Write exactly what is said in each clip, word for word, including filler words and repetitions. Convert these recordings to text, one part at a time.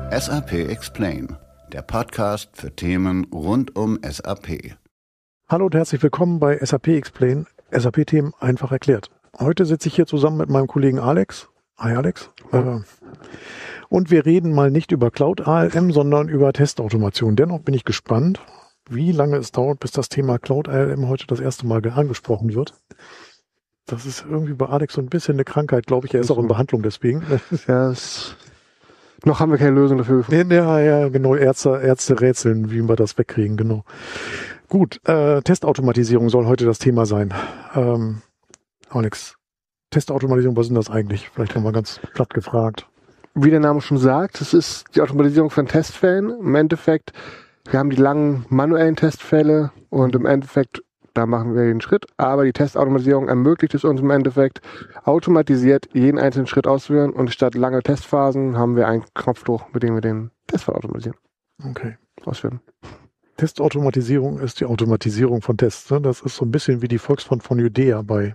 S A P Explain, der Podcast für Themen rund um S A P. Hallo und herzlich willkommen bei S A P Explain, S A P-Themen einfach erklärt. Heute sitze ich hier zusammen mit meinem Kollegen Alex. Hi Alex. Äh, und wir reden mal nicht über Cloud A L M, sondern über Testautomation. Dennoch bin ich gespannt, wie lange es dauert, bis das Thema Cloud A L M heute das erste Mal angesprochen wird. Das ist irgendwie bei Alex so ein bisschen eine Krankheit, glaube ich. Er ist auch in Behandlung deswegen. Ja, es, noch haben wir keine Lösung dafür gefunden. Ja, ja, genau. Ärzte, Ärzte rätseln, wie wir das wegkriegen, genau. Gut, äh, Testautomatisierung soll heute das Thema sein. Ähm, Alex, Testautomatisierung, was ist denn das eigentlich? Vielleicht nochmal ganz platt gefragt. Wie der Name schon sagt, es ist die Automatisierung von Testfällen. Im Endeffekt, wir haben die langen manuellen Testfälle und im Endeffekt, da machen wir den Schritt, aber die Testautomatisierung ermöglicht es uns im Endeffekt, automatisiert jeden einzelnen Schritt auszuführen und statt lange Testphasen haben wir einen Knopfdruck, mit dem wir den Testfall automatisieren. Okay. Ausführen. Testautomatisierung ist die Automatisierung von Tests. Ne? Das ist so ein bisschen wie die Volksfront von Judäa bei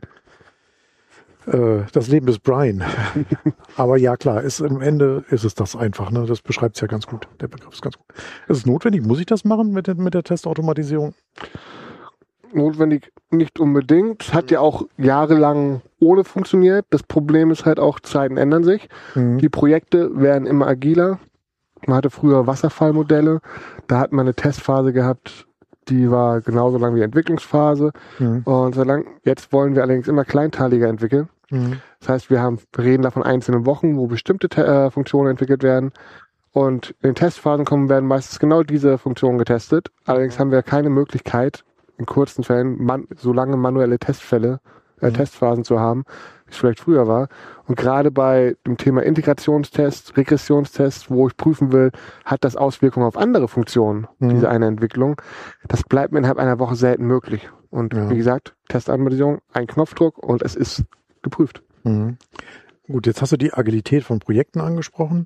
äh, Das Leben des Brian. Aber ja, klar, ist, am Ende ist es das einfach. Ne? Das beschreibt es ja ganz gut. Der Begriff ist ganz gut. Ist es notwendig? Muss ich das machen mit der, mit der Testautomatisierung? Notwendig nicht unbedingt. Es hat ja auch jahrelang ohne funktioniert. Das Problem ist halt auch, Zeiten ändern sich. Mhm. Die Projekte werden immer agiler. Man hatte früher Wasserfallmodelle. Da hat man eine Testphase gehabt, die war genauso lang wie die Entwicklungsphase. Mhm. Und so lang, jetzt wollen wir allerdings immer kleinteiliger entwickeln. Mhm. Das heißt, wir haben, wir reden da von einzelnen Wochen, wo bestimmte äh, Funktionen entwickelt werden. Und in den Testphasen kommen werden meistens genau diese Funktionen getestet. Allerdings haben wir keine Möglichkeit, in kurzen Fällen man, so lange manuelle Testfälle, äh, mhm. Testphasen zu haben, wie es vielleicht früher war. Und gerade bei dem Thema Integrationstest, Regressionstest, wo ich prüfen will, hat das Auswirkungen auf andere Funktionen, mhm. diese eine Entwicklung. Das bleibt mir innerhalb einer Woche selten möglich. Und ja. wie gesagt, Testautomatisierung, ein Knopfdruck und es ist geprüft. Mhm. Gut, jetzt hast du die Agilität von Projekten angesprochen.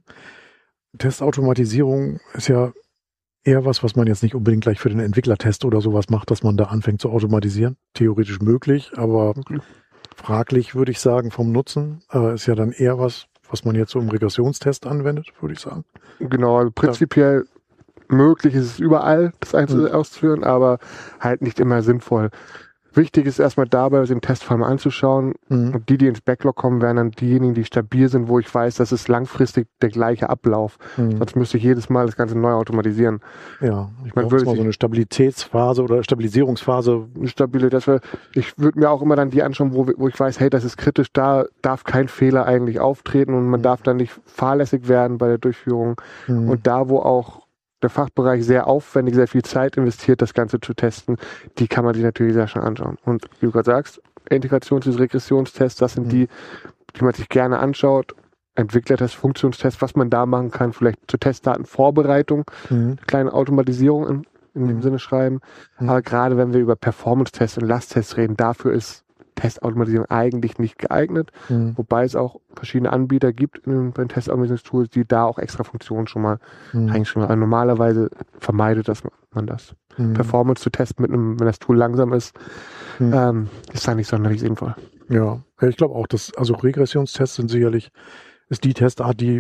Testautomatisierung ist ja eher was, was man jetzt nicht unbedingt gleich für den Entwicklertest oder sowas macht, dass man da anfängt zu automatisieren. Theoretisch möglich, aber okay. fraglich, würde ich sagen, vom Nutzen. Äh, ist ja dann eher was, was man jetzt so im Regressionstest anwendet, würde ich sagen. Genau, also prinzipiell ja. möglich ist es überall, das Einzelne mhm. auszuführen, aber halt nicht immer sinnvoll. Wichtig ist erstmal dabei, den Testfall mal anzuschauen. Mhm. Und die, die ins Backlog kommen, wären dann diejenigen, die stabil sind, wo ich weiß, das ist langfristig der gleiche Ablauf. Mhm. Sonst müsste ich jedes Mal das Ganze neu automatisieren. Ja, ich meine, würde mal so eine Stabilitätsphase oder Stabilisierungsphase. Stabile, das wär, ich würde mir auch immer dann die anschauen, wo, wo ich weiß, hey, das ist kritisch, da darf kein Fehler eigentlich auftreten und man mhm. darf dann nicht fahrlässig werden bei der Durchführung. Mhm. Und da, wo auch der Fachbereich sehr aufwendig, sehr viel Zeit investiert, das Ganze zu testen, die kann man sich natürlich sehr schnell anschauen. Und wie du gerade sagst, Integrations- und Regressionstests, das sind mhm. die, die man sich gerne anschaut. Entwicklertest, Funktionstest, was man da machen kann, vielleicht zur Testdatenvorbereitung, mhm. eine kleine Automatisierung in, in mhm. dem Sinne schreiben. Mhm. Aber gerade wenn wir über Performance-Tests und Lasttests reden, dafür ist Testautomatisierung eigentlich nicht geeignet, mhm. wobei es auch verschiedene Anbieter gibt in, bei den Testautomatisierungstools, die da auch extra Funktionen schon mal mhm. reingeschrieben haben. Normalerweise vermeidet das man das. Mhm. Performance zu testen, mit einem, wenn das Tool langsam ist, mhm. ähm, ist da nicht sonderlich sinnvoll. Ja, ich glaube auch, dass also Regressionstests sind sicherlich ist die Testart, die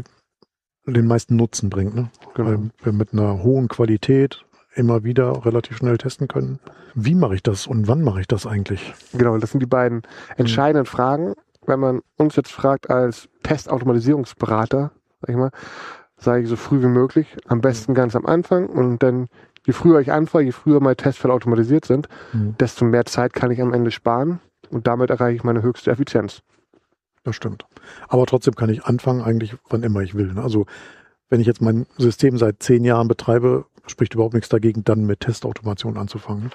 den meisten Nutzen bringt, ne? Genau. Weil wir mit einer hohen Qualität immer wieder relativ schnell testen können. Wie mache ich das und wann mache ich das eigentlich? Genau, das sind die beiden entscheidenden mhm. Fragen. Wenn man uns jetzt fragt als Testautomatisierungsberater, sag ich mal, sage ich so früh wie möglich, am besten mhm. ganz am Anfang und dann je früher ich anfange, je früher meine Testfälle automatisiert sind, mhm. desto mehr Zeit kann ich am Ende sparen und damit erreiche ich meine höchste Effizienz. Das stimmt. Aber trotzdem kann ich anfangen eigentlich, wann immer ich will. Also wenn ich jetzt mein System seit zehn Jahren betreibe, spricht überhaupt nichts dagegen, dann mit Testautomation anzufangen.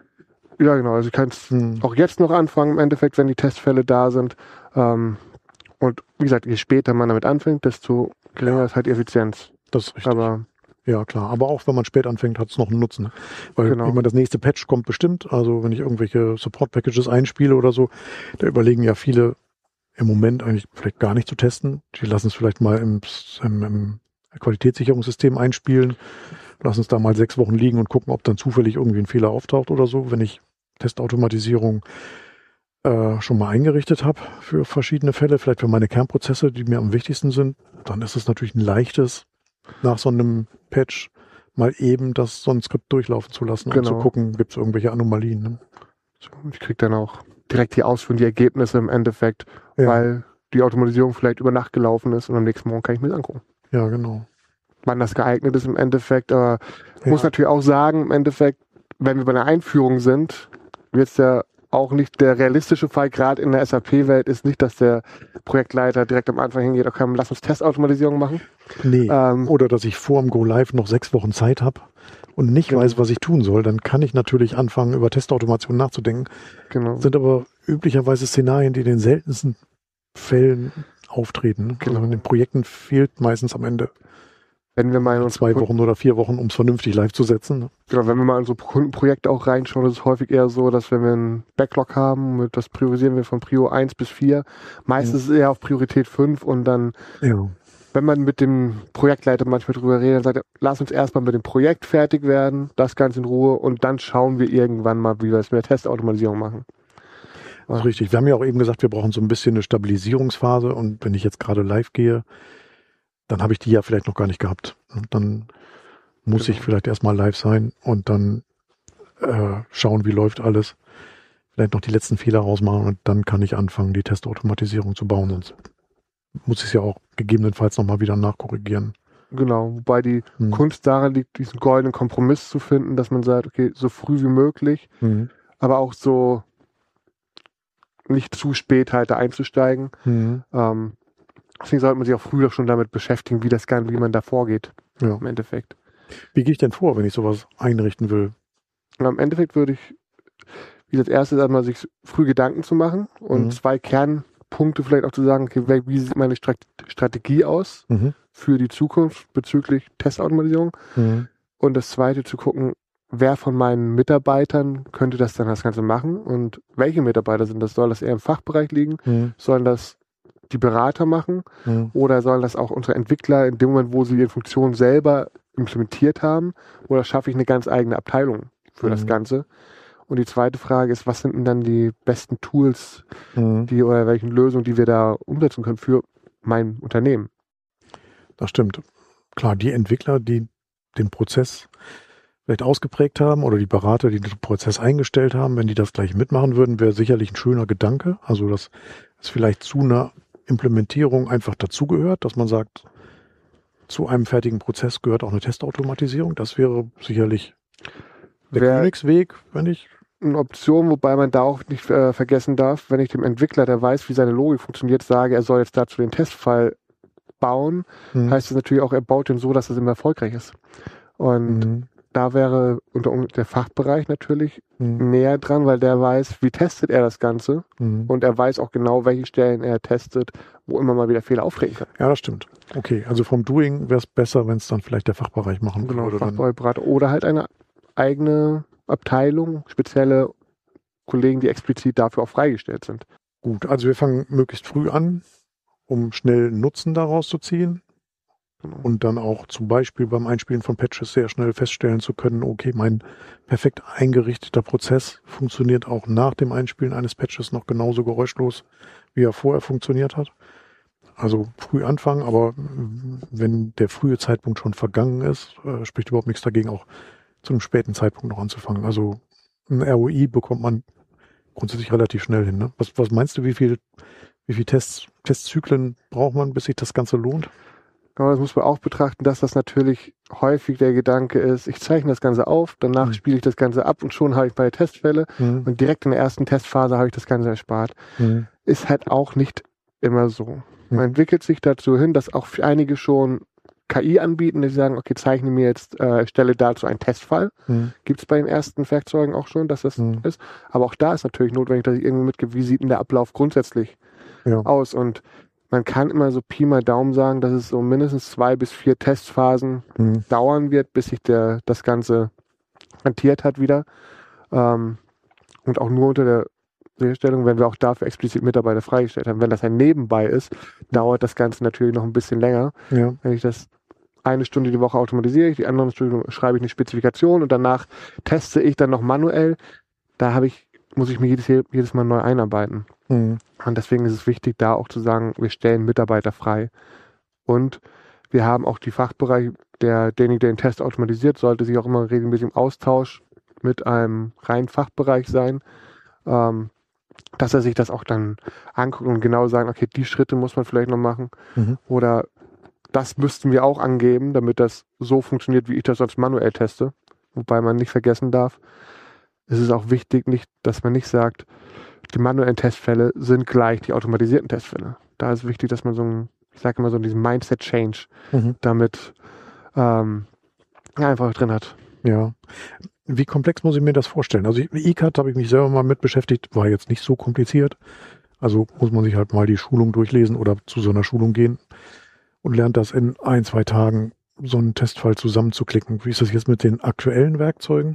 Ja, genau. Also ich kann es hm. auch jetzt noch anfangen, im Endeffekt, wenn die Testfälle da sind. Ähm, und wie gesagt, je später man damit anfängt, desto geringer ja. ist halt die Effizienz. Das ist richtig. Aber ja, klar. Aber auch wenn man spät anfängt, hat es noch einen Nutzen. Weil genau. ich meine, das nächste Patch kommt bestimmt. Also wenn ich irgendwelche Support-Packages einspiele oder so, da überlegen ja viele im Moment eigentlich vielleicht gar nicht zu testen. Die lassen es vielleicht mal im, im, im Qualitätssicherungssystem einspielen, lassen es da mal sechs Wochen liegen und gucken, ob dann zufällig irgendwie ein Fehler auftaucht oder so. Wenn ich Testautomatisierung äh, schon mal eingerichtet habe für verschiedene Fälle, vielleicht für meine Kernprozesse, die mir am wichtigsten sind, dann ist es natürlich ein leichtes, nach so einem Patch mal eben das so ein Skript durchlaufen zu lassen, genau. und zu gucken, gibt es irgendwelche Anomalien. Ne? Ich kriege dann auch direkt hier ausführen, die Ergebnisse im Endeffekt, ja. weil die Automatisierung vielleicht über Nacht gelaufen ist und am nächsten Morgen kann ich mir das angucken. Ja, genau. Wann das geeignet ist im Endeffekt, aber ich ja. muss natürlich auch sagen, im Endeffekt, wenn wir bei einer Einführung sind, wird es ja auch nicht der realistische Fall, gerade in der S A P-Welt, ist nicht, dass der Projektleiter direkt am Anfang hingeht, okay, lass uns Testautomatisierung machen. Nee, ähm, oder dass ich vor dem Go Live noch sechs Wochen Zeit habe und nicht genau. weiß, was ich tun soll, dann kann ich natürlich anfangen, über Testautomation nachzudenken. Genau. Das sind aber üblicherweise Szenarien, die in den seltensten Fällen auftreten. Genau. Also in den Projekten fehlt meistens am Ende wenn wir mal in zwei Wochen oder vier Wochen, um es vernünftig live zu setzen. Genau, wenn wir mal in so Kundenprojekte auch reinschauen, ist es häufig eher so, dass wenn wir einen Backlog haben, das priorisieren wir von Prio eins bis vier, meistens ja. eher auf Priorität fünf und dann, ja. wenn man mit dem Projektleiter manchmal drüber redet, dann sagt er, lass uns erstmal mit dem Projekt fertig werden, das Ganze in Ruhe und dann schauen wir irgendwann mal, wie wir es mit der Testautomatisierung machen. Das ist richtig. Wir haben ja auch eben gesagt, wir brauchen so ein bisschen eine Stabilisierungsphase und wenn ich jetzt gerade live gehe, dann habe ich die ja vielleicht noch gar nicht gehabt. Und dann muss genau. ich vielleicht erstmal live sein und dann äh, schauen, wie läuft alles. Vielleicht noch die letzten Fehler rausmachen und dann kann ich anfangen, die Testautomatisierung zu bauen. Sonst muss ich es ja auch gegebenenfalls nochmal wieder nachkorrigieren. Genau, wobei die hm. Kunst daran liegt, diesen goldenen Kompromiss zu finden, dass man sagt, okay, so früh wie möglich, hm. aber auch so nicht zu spät halt da einzusteigen. Hm. Ähm, Deswegen sollte man sich auch früher schon damit beschäftigen, wie das Ganze, wie man da vorgeht. Ja. Im Endeffekt. Wie gehe ich denn vor, wenn ich sowas einrichten will? Und im Endeffekt würde ich, wie das erste ist, einmal sich früh Gedanken zu machen und mhm. zwei Kernpunkte vielleicht auch zu sagen, okay, wie sieht meine Strategie aus mhm. für die Zukunft bezüglich Testautomatisierung? Mhm. Und das zweite zu gucken, wer von meinen Mitarbeitern könnte das dann das Ganze machen und welche Mitarbeiter sind das? Soll das eher im Fachbereich liegen? Mhm. Sollen das die Berater machen mhm. oder sollen das auch unsere Entwickler in dem Moment, wo sie die Funktion selber implementiert haben, oder schaffe ich eine ganz eigene Abteilung für mhm. das Ganze? Und die zweite Frage ist, was sind denn dann die besten Tools, mhm. die oder welchen Lösungen, die wir da umsetzen können für mein Unternehmen? Das stimmt. Klar, die Entwickler, die den Prozess vielleicht ausgeprägt haben oder die Berater, die den Prozess eingestellt haben, wenn die das gleich mitmachen würden, wäre sicherlich ein schöner Gedanke. Also, dass es vielleicht zu einer Implementierung einfach dazugehört, dass man sagt, zu einem fertigen Prozess gehört auch eine Testautomatisierung. Das wäre sicherlich der Wär Königsweg, wenn ich... Eine Option, wobei man da auch nicht äh, vergessen darf, wenn ich dem Entwickler, der weiß, wie seine Logik funktioniert, sage, er soll jetzt dazu den Testfall bauen, mhm. heißt es natürlich auch, er baut den so, dass es immer erfolgreich ist. Und mhm. da wäre unter der Fachbereich natürlich mhm. näher dran, weil der weiß, wie testet er das Ganze mhm. und er weiß auch genau, welche Stellen er testet, wo immer mal wieder Fehler auftreten können. Ja, das stimmt. Okay, also vom Doing wäre es besser, wenn es dann vielleicht der Fachbereich machen genau, würde. Fachbereichberater oder halt eine eigene Abteilung, spezielle Kollegen, die explizit dafür auch freigestellt sind. Gut, also wir fangen möglichst früh an, um schnell Nutzen daraus zu ziehen. Und dann auch zum Beispiel beim Einspielen von Patches sehr schnell feststellen zu können, okay, mein perfekt eingerichteter Prozess funktioniert auch nach dem Einspielen eines Patches noch genauso geräuschlos, wie er vorher funktioniert hat. Also früh anfangen, aber wenn der frühe Zeitpunkt schon vergangen ist, äh, spricht überhaupt nichts dagegen, auch zu einem späten Zeitpunkt noch anzufangen. Also ein R O I bekommt man grundsätzlich relativ schnell hin. Ne? Was, was meinst du, wie viel, wie viel Tests, Testzyklen braucht man, bis sich das Ganze lohnt? Genau, das muss man auch betrachten, dass das natürlich häufig der Gedanke ist, ich zeichne das Ganze auf, danach mhm. spiele ich das Ganze ab und schon habe ich meine Testfälle mhm. und direkt in der ersten Testphase habe ich das Ganze erspart. Mhm. Ist halt auch nicht immer so. Man mhm. entwickelt sich dazu hin, dass auch für einige schon K I anbieten, die sagen, okay, zeichne mir jetzt, äh, stelle dazu einen Testfall. Mhm. Gibt es bei den ersten Werkzeugen auch schon, dass das mhm. ist. Aber auch da ist natürlich notwendig, dass ich irgendwie mitgebe, wie sieht denn der Ablauf grundsätzlich ja. aus. Und man kann immer so Pi mal Daumen sagen, dass es so mindestens zwei bis vier Testphasen mhm. dauern wird, bis sich der, das Ganze rentiert hat wieder. Ähm, und auch nur unter der Sicherstellung, wenn wir auch dafür explizit Mitarbeiter freigestellt haben. Wenn das ein Nebenbei ist, dauert das Ganze natürlich noch ein bisschen länger. Ja. Wenn ich das eine Stunde die Woche automatisiere ich, die andere Stunde schreibe ich eine Spezifikation und danach teste ich dann noch manuell. Da habe ich, muss ich mich jedes, jedes Mal neu einarbeiten. Mhm. Und deswegen ist es wichtig, da auch zu sagen, wir stellen Mitarbeiter frei. Und Wir haben auch die Fachbereiche, der, derjenige, der den Test automatisiert, sollte sich auch immer regelmäßig im Austausch mit einem reinen Fachbereich sein, ähm, dass er sich das auch dann anguckt und genau sagen, okay, die Schritte muss man vielleicht noch machen mhm. oder das müssten wir auch angeben, damit das so funktioniert, wie ich das sonst manuell teste. Wobei man nicht vergessen darf, es ist auch wichtig, nicht, dass man nicht sagt, die manuellen Testfälle sind gleich die automatisierten Testfälle. Da ist wichtig, dass man so ein, ich sage immer so diesen Mindset-Change mhm. damit ähm, einfach drin hat. Ja. Wie komplex muss ich mir das vorstellen? Also I C A T habe ich mich selber mal mit beschäftigt, war jetzt nicht so kompliziert. Also muss man sich halt mal die Schulung durchlesen oder zu so einer Schulung gehen und lernt das in ein, zwei Tagen, so einen Testfall zusammenzuklicken. Wie ist das jetzt mit den aktuellen Werkzeugen?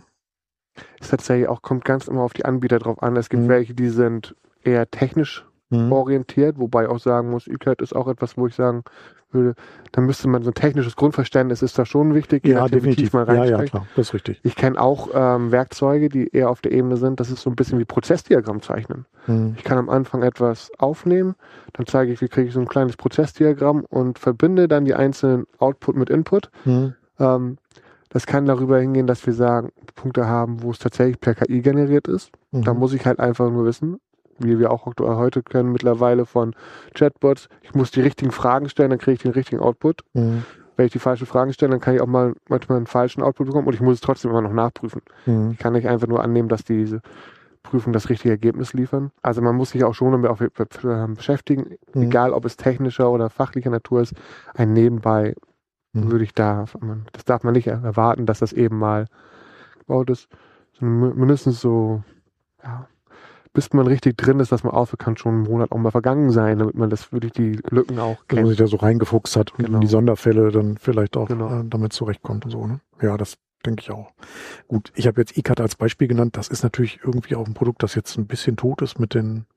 Es tatsächlich auch, kommt ganz immer auf die Anbieter drauf an. Es gibt mhm. welche, die sind eher technisch mhm. orientiert, wobei ich auch sagen muss, I C A T ist auch etwas, wo ich sagen würde, da müsste man so ein technisches Grundverständnis ist da schon wichtig. Ja, definitiv. Mal ja, ja, klar, das ist richtig. Ich kenne auch ähm, Werkzeuge, die eher auf der Ebene sind, das ist so ein bisschen wie Prozessdiagramm zeichnen. Mhm. Ich kann am Anfang etwas aufnehmen, dann zeige ich, wie kriege ich so ein kleines Prozessdiagramm und verbinde dann die einzelnen Output mit Input. Mhm. Ähm, das kann darüber hingehen, dass wir sagen, Punkte haben, wo es tatsächlich per K I generiert ist. Mhm. Da muss ich halt einfach nur wissen, wie wir auch heute können mittlerweile von Chatbots. Ich muss die richtigen Fragen stellen, dann kriege ich den richtigen Output. Mhm. Wenn ich die falschen Fragen stelle, dann kann ich auch mal manchmal einen falschen Output bekommen und ich muss es trotzdem immer noch nachprüfen. Mhm. Ich kann nicht einfach nur annehmen, dass diese Prüfungen das richtige Ergebnis liefern. Also man muss sich auch schon damit auch beschäftigen, mhm. egal ob es technischer oder fachlicher Natur ist. Ein Nebenbei mhm. würde ich da, das darf man nicht erwarten, dass das eben mal gebaut ist. Mindestens so, ja, bis man richtig drin ist, dass man aufhört, kann schon ein Monat auch mal vergangen sein, damit man das wirklich die Lücken auch kennt. Dass man sich da so reingefuchst hat und genau. in die Sonderfälle dann vielleicht auch genau. äh, damit zurechtkommt und so. Ne? Ja, das denke ich auch. Gut, ich habe jetzt I C A T als Beispiel genannt. Das ist natürlich irgendwie auch ein Produkt, das jetzt ein bisschen tot ist mit den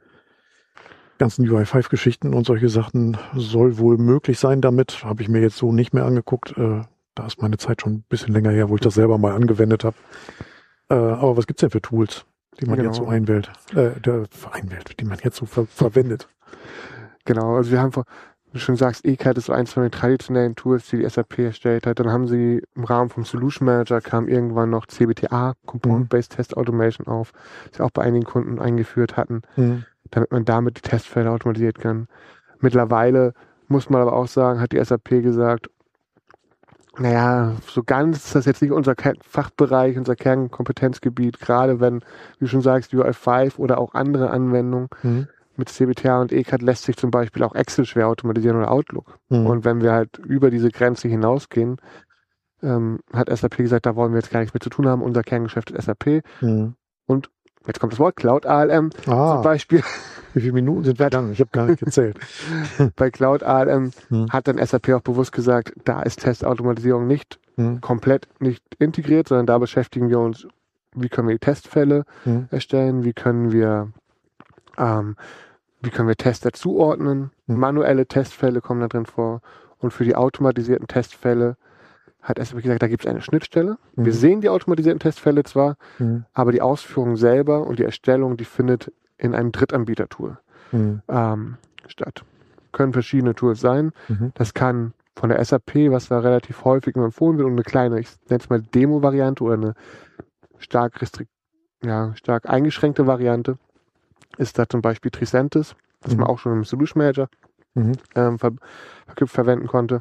ganzen U I fünf Geschichten und solche Sachen. Soll wohl möglich sein damit. Habe ich mir jetzt so nicht mehr angeguckt. Äh, da ist meine Zeit schon ein bisschen länger her, wo ich das selber mal angewendet habe. Äh, aber was gibt's denn für Tools, die man genau. jetzt so einwählt, äh, der einwählt, die man jetzt so ver verwendet? Genau, also wir haben, vor, wie du schon sagst, I C A T ist so eins von den traditionellen Tools, die die S A P erstellt hat. Dann haben sie im Rahmen vom Solution Manager kam irgendwann noch C B T A, Component-Based mhm. Test Automation auf, das sie auch bei einigen Kunden eingeführt hatten, mhm. damit man damit die Testfälle automatisieren kann. Mittlerweile muss man aber auch sagen, hat die S A P gesagt, naja, so ganz ist das jetzt nicht unser Fachbereich, unser Kernkompetenzgebiet, gerade wenn, wie du schon sagst, U I fünf oder auch andere Anwendungen mhm. mit C B T A und I C A T lässt sich zum Beispiel auch Excel schwer automatisieren oder Outlook. Mhm. Und wenn wir halt über diese Grenze hinausgehen, ähm, hat S A P gesagt, da wollen wir jetzt gar nichts mehr zu tun haben, unser Kerngeschäft ist S A P. Mhm. Und jetzt kommt das Wort, Cloud A L M ah. zum Beispiel. Wie viele Minuten sind wir dann? Ich habe gar nicht gezählt. Bei Cloud A L M hm. hat dann S A P auch bewusst gesagt, da ist Testautomatisierung nicht hm. komplett nicht integriert, sondern da beschäftigen wir uns, wie können wir die Testfälle hm. erstellen, wie können wir ähm, wie können wir Tester zuordnen, hm. manuelle Testfälle kommen da drin vor und für die automatisierten Testfälle hat S A P gesagt, da gibt es eine Schnittstelle. Mhm. Wir sehen die automatisierten Testfälle zwar, mhm. aber die Ausführung selber und die Erstellung, die findet in einem Drittanbieter-Tool mhm. ähm, statt. Können verschiedene Tools sein. Mhm. Das kann von der S A P, was da relativ häufig immer empfohlen wird, und eine kleine, ich nenne es mal Demo-Variante oder eine stark restrikt, ja, stark eingeschränkte Variante, ist da zum Beispiel Tricentis, was mhm. man auch schon im Solution Manager mhm. ähm, ver verknüpft verwenden konnte.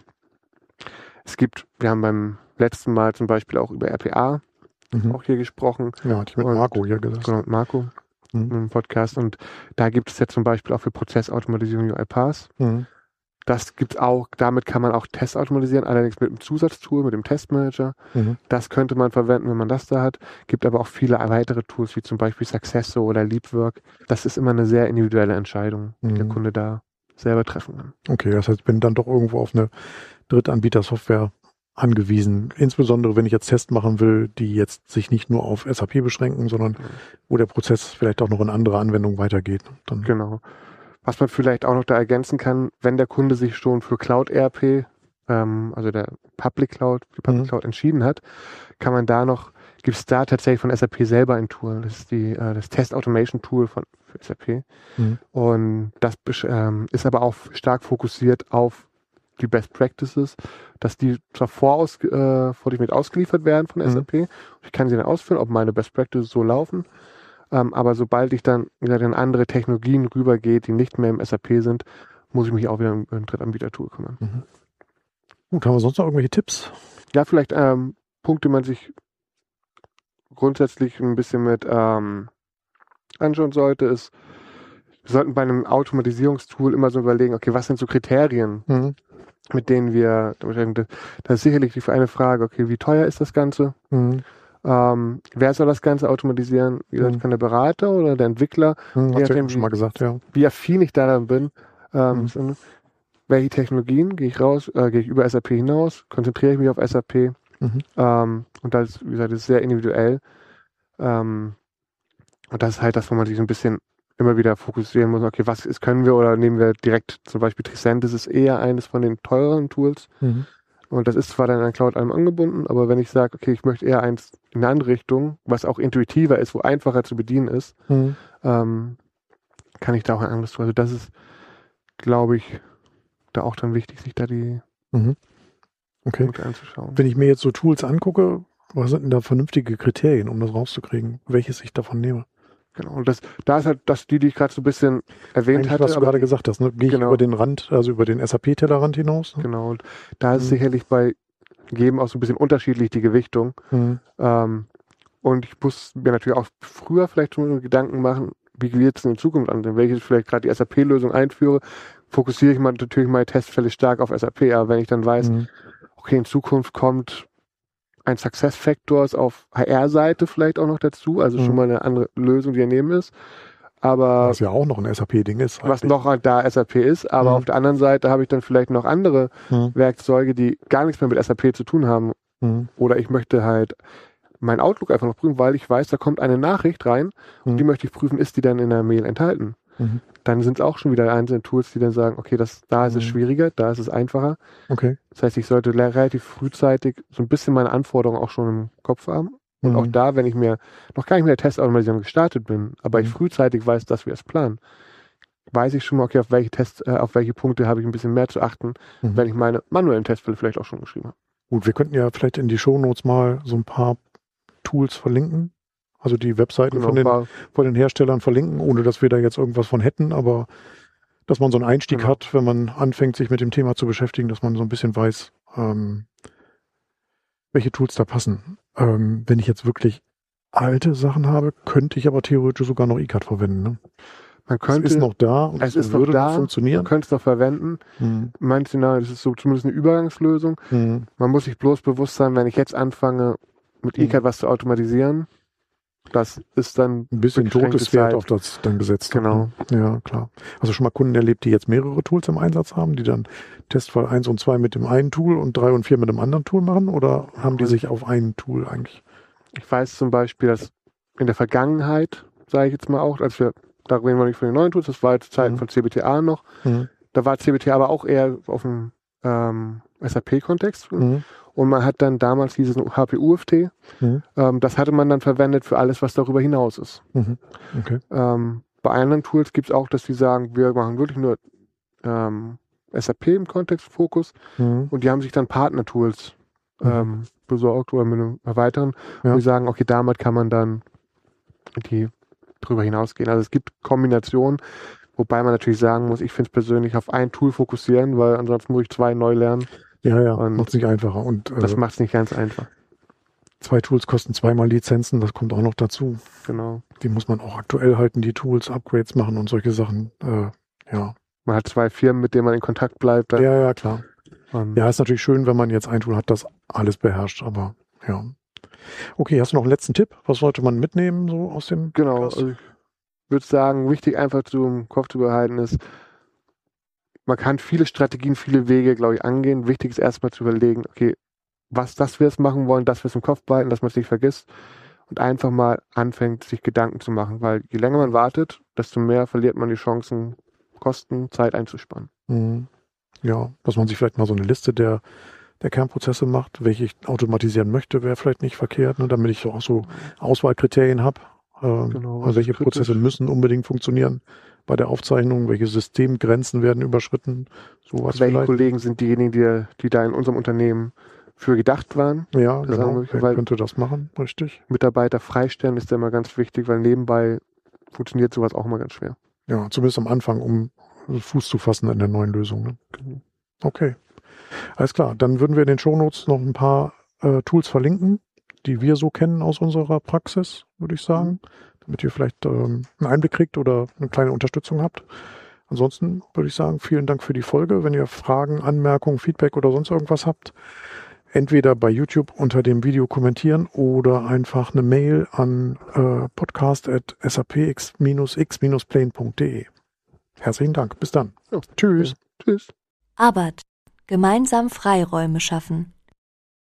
Es gibt, wir haben beim letzten Mal zum Beispiel auch über R P A mhm. auch hier gesprochen. Ja, hatte ich mit und, Marco hier gesagt. Genau, mit Marco mhm. im Podcast. Und da gibt es jetzt zum Beispiel auch für Prozessautomatisierung U I Path. Mhm. Das gibt's auch, damit kann man auch Tests automatisieren, allerdings mit einem Zusatztool, mit dem Testmanager. Mhm. Das könnte man verwenden, wenn man das da hat. Gibt aber auch viele weitere Tools, wie zum Beispiel Successo oder Leapwork. Das ist immer eine sehr individuelle Entscheidung, die mhm. der Kunde da selber treffen kann. Okay, das heißt, ich bin dann doch irgendwo auf eine Drittanbieter-Software angewiesen. Insbesondere, wenn ich jetzt Tests machen will, die jetzt sich nicht nur auf S A P beschränken, sondern mhm. wo der Prozess vielleicht auch noch in andere Anwendungen weitergeht. Dann genau. Was man vielleicht auch noch da ergänzen kann, wenn der Kunde sich schon für Cloud E R P, ähm, also der Public Cloud, die Public mhm. Cloud entschieden hat, kann man da noch, gibt es da tatsächlich von S A P selber ein Tool. Das ist die, äh, das Test Automation Tool von für S A P. Mhm. Und das ähm, ist aber auch stark fokussiert auf die Best Practices, dass die zwar voraus, äh, vordefiniert ausgeliefert werden von mhm. S A P. Ich kann sie dann ausführen, ob meine Best Practices so laufen. Ähm, aber sobald ich dann wieder in andere Technologien rübergehe, die nicht mehr im S A P sind, muss ich mich auch wieder um ein Drittanbieter-Tool kümmern. Mhm. Gut, haben wir sonst noch irgendwelche Tipps? Ja, vielleicht ähm, Punkte, die man sich grundsätzlich ein bisschen mit ähm, anschauen sollte, ist, wir sollten bei einem Automatisierungstool immer so überlegen, okay, was sind so Kriterien, mhm. mit denen wir, das ist sicherlich die eine Frage, okay, wie teuer ist das Ganze? Mhm. Ähm, wer soll das Ganze automatisieren? Wie gesagt, mhm. kann der Berater oder der Entwickler? Mhm, hast du schon mal gesagt, ja. Wie affin ich daran bin. Ähm, mhm. so, welche Technologien gehe ich raus, äh, gehe ich über S A P hinaus, konzentriere ich mich auf S A P. Mhm. Ähm, und das, wie gesagt, ist sehr individuell. Ähm, und das ist halt das, wo man sich so ein bisschen immer wieder fokussieren muss, okay, was ist, können wir, oder nehmen wir direkt zum Beispiel Tricentis, das ist eher eines von den teureren Tools. Mhm. Und das ist zwar dann an Cloud allem angebunden, aber wenn ich sage, okay, ich möchte eher eins in eine andere Richtung, was auch intuitiver ist, wo einfacher zu bedienen ist, mhm. ähm, kann ich da auch ein anderes tun. Also das ist, glaube ich, da auch dann wichtig, sich da die mhm. okay. Punkte anzuschauen. Wenn ich mir jetzt so Tools angucke, was sind denn da vernünftige Kriterien, um das rauszukriegen, welches ich davon nehme? Genau, und das, da ist halt das, die, die ich gerade so ein bisschen erwähnt Eigentlich, hatte. was du gerade gesagt hast, ne? Gehe ich genau. über den Rand, also über den S A P-Tellerrand hinaus? Ne? Genau, und da ist mhm. sicherlich bei jedem auch so ein bisschen unterschiedlich die Gewichtung. Mhm. Ähm, und ich muss mir natürlich auch früher vielleicht schon Gedanken machen, wie geht es in Zukunft an? Wenn ich jetzt vielleicht gerade die S A P-Lösung einführe, fokussiere ich mal natürlich meine Testfälle stark auf S A P. Aber wenn ich dann weiß, mhm. okay, in Zukunft kommt ein Success Factors auf H R-Seite vielleicht auch noch dazu, also mhm. schon mal eine andere Lösung, die daneben ist. Aber was ja auch noch ein S A P-Ding ist. Was eigentlich. noch da S A P ist, aber mhm. auf der anderen Seite habe ich dann vielleicht noch andere mhm. Werkzeuge, die gar nichts mehr mit S A P zu tun haben. Mhm. Oder ich möchte halt mein Outlook einfach noch prüfen, weil ich weiß, da kommt eine Nachricht rein mhm. und die möchte ich prüfen, ist die dann in der Mail enthalten. Mhm. Dann sind es auch schon wieder einzelne Tools, die dann sagen, okay, das, da ist es schwieriger, da ist es einfacher. Okay. Das heißt, ich sollte relativ frühzeitig so ein bisschen meine Anforderungen auch schon im Kopf haben. Und mhm. auch da, wenn ich mir noch gar nicht mit der Testautomatisierung gestartet bin, aber mhm. ich frühzeitig weiß, dass wir es planen, weiß ich schon mal, okay, auf welche Tests, äh, auf welche Punkte habe ich ein bisschen mehr zu achten, mhm. wenn ich meine manuellen Testfälle vielleicht auch schon geschrieben habe. Gut, wir könnten ja vielleicht in die Shownotes mal so ein paar Tools verlinken. Also die Webseiten genau, von, den, von den Herstellern verlinken, ohne dass wir da jetzt irgendwas von hätten, aber dass man so einen Einstieg genau. hat, wenn man anfängt, sich mit dem Thema zu beschäftigen, dass man so ein bisschen weiß, ähm, welche Tools da passen. Ähm, wenn ich jetzt wirklich alte Sachen habe, könnte ich aber theoretisch sogar noch I C A D verwenden. Ne? Man könnte, es ist noch da und es, es ist würde noch da, noch funktionieren. Man könnte es noch verwenden. Hm. Manche Szenarien, das ist so zumindest eine Übergangslösung. Hm. Man muss sich bloß bewusst sein, wenn ich jetzt anfange, mit hm. I C A D was zu automatisieren, das ist dann ein bisschen totes Pferd, auf das dann gesetzt Genau. Hat, ne? Ja, klar. Also schon mal Kunden erlebt, die jetzt mehrere Tools im Einsatz haben, die dann Testfall eins und zwei mit dem einen Tool und drei und vier mit dem anderen Tool machen, oder haben die sich auf ein Tool eigentlich? Ich weiß zum Beispiel, dass in der Vergangenheit, sage ich jetzt mal auch, als wir, da reden wir nicht von den neuen Tools, das war zu Zeiten mhm. von C B T A noch, mhm. da war C B T A aber auch eher auf dem ähm, S A P-Kontext. Mhm. Und man hat dann damals dieses H P U F T, mhm. ähm, das hatte man dann verwendet für alles, was darüber hinaus ist. Mhm. Okay. Ähm, bei anderen Tools gibt es auch, dass die sagen, wir machen wirklich nur ähm, S A P im Kontext-Fokus mhm. und die haben sich dann Partner-Tools mhm. ähm, besorgt oder mit einem weiteren, ja. und die sagen, okay, damit kann man dann die drüber hinausgehen. Also es gibt Kombinationen, wobei man natürlich sagen muss, ich finde es persönlich auf ein Tool fokussieren, weil ansonsten muss ich zwei neu lernen. Ja, ja, macht es nicht einfacher. Und, äh, das macht es nicht ganz einfach. Zwei Tools kosten zweimal Lizenzen, das kommt auch noch dazu. Genau. Die muss man auch aktuell halten, die Tools, Upgrades machen und solche Sachen. Äh, ja. Man hat zwei Firmen, mit denen man in Kontakt bleibt. Ja, ja, klar. Und ja, ist natürlich schön, wenn man jetzt ein Tool hat, das alles beherrscht, aber ja. Okay, hast du noch einen letzten Tipp? Was sollte man mitnehmen so aus dem Genau, also ich würde sagen, wichtig einfach zum Kopf zu behalten ist, man kann viele Strategien, viele Wege, glaube ich, angehen. Wichtig ist erstmal zu überlegen, okay, was das wir es machen wollen, dass wir es im Kopf behalten, dass man es nicht vergisst und einfach mal anfängt, sich Gedanken zu machen, weil je länger man wartet, desto mehr verliert man die Chancen, Kosten, Zeit einzusparen. Mhm. Ja, dass man sich vielleicht mal so eine Liste der, der Kernprozesse macht, welche ich automatisieren möchte, wäre vielleicht nicht verkehrt, ne, damit ich so auch so Auswahlkriterien habe. Äh, genau, also welche Prozesse müssen unbedingt funktionieren, bei der Aufzeichnung, welche Systemgrenzen werden überschritten, sowas welche vielleicht. Kollegen sind diejenigen, die, die da in unserem Unternehmen für gedacht waren. Ja, das genau, wer könnte das machen, richtig. Mitarbeiter freistellen ist ja immer ganz wichtig, weil nebenbei funktioniert sowas auch immer ganz schwer. Ja, zumindest am Anfang, um Fuß zu fassen in der neuen Lösung. Ne? Okay, alles klar. Dann würden wir in den Shownotes noch ein paar äh, Tools verlinken, die wir so kennen aus unserer Praxis, würde ich sagen, mhm. damit ihr vielleicht ähm, einen Einblick kriegt oder eine kleine Unterstützung habt. Ansonsten würde ich sagen, vielen Dank für die Folge. Wenn ihr Fragen, Anmerkungen, Feedback oder sonst irgendwas habt, entweder bei YouTube unter dem Video kommentieren oder einfach eine Mail an äh, podcast at sapx x plane punkt de. Herzlichen Dank. Bis dann. Ja. Tschüss. Tschüss. Arbeit. Gemeinsam Freiräume schaffen.